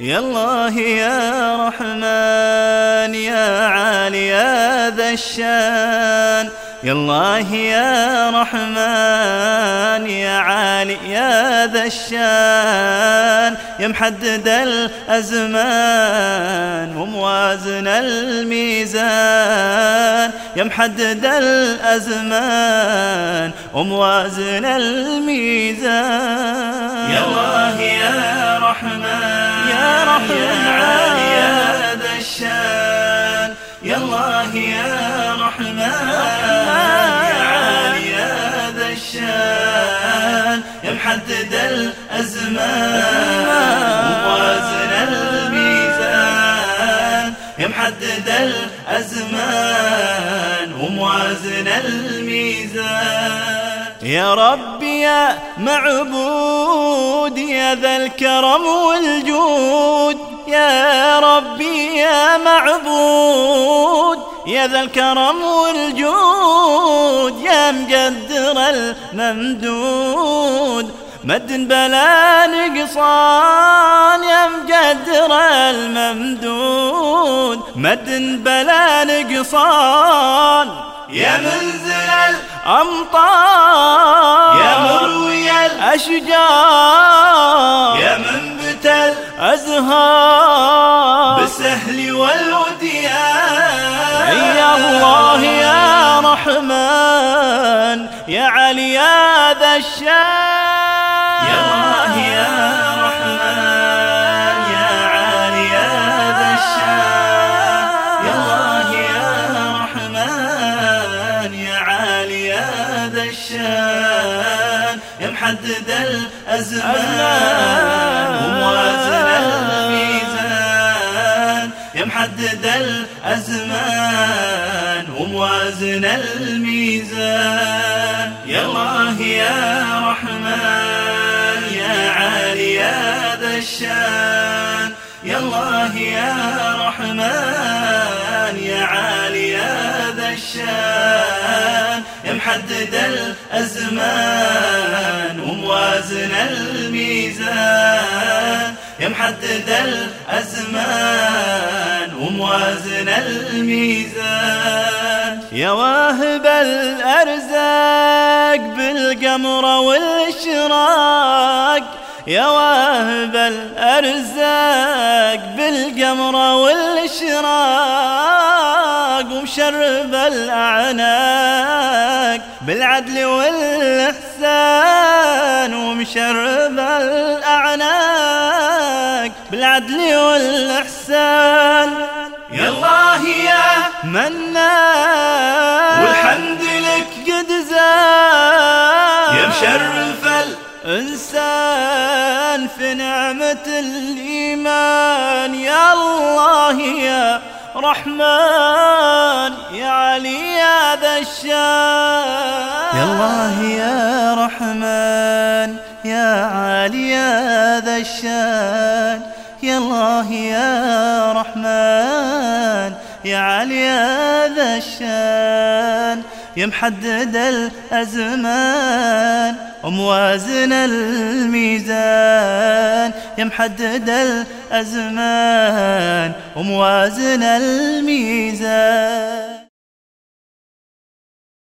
يا الله يا رحمن يا عالي يا ذا الشان، يا الله يا رحمن يا عالي يا ذا الشان، يا محدد الأزمان وموازن الميزان، يا محدد الأزمان وموازن الميزان. يا الله يا رحمن يا رحمن يا عالي يا ذا الشان، يا الله يا رحمن يا عالي يا ذا الشان، يا محدد الأزمان وموازن الميزان، يا محدد الأزمان وموازن الميزان. يا ربي يا معبود يا ذا الكرم والجود، يا ربي يا معبود يا ذا الكرم والجود، يا مقدر الممدود مد بلا نقصان، يا مقدر الممدود مد بلا نقصان، يا منزل الأمطار يا مروي الأشجار، يا منبت الأزهار بالسهل والوديان. يا الله يا رحمن يا علي يا ذا الشان، يا الله يا رحمن يا عالي يا ذا الشان، يا الله يا رحمن يا عالي يا ذا الشان، يا محدد الأزمان وموازن الميزان، يا محدد الأزمان وموازن الميزان. يا الله يا رحمن يا عالي يا ذا الشان، يا الله يا رحمن يا عالي يا ذا الشان، يا محدد الأزمان وموازن الميزان، يا محدد الأزمان وموازن الميزان. يا واهب الأرزاق بالقمر والإشراق، يا واهب الأرزاق بالقمر والإشراق، ومشرب الأعناق بالعدل والإحسان، ومشرب الأعناق بالعدل والإحسان. يا الله يا منان والحمد لك قد زاد، يا مشرف الإنسان في نعمة الإيمان. يا الله يا رحمن يا علي يا ذا الشان، يا الله يا رحمن يا علي يا ذا الشان، يا الله يا رحمن يا علي يا ذا الشان، يا محدد الأزمان وموازن الميزان، يا محدد الأزمان وموازن الميزان.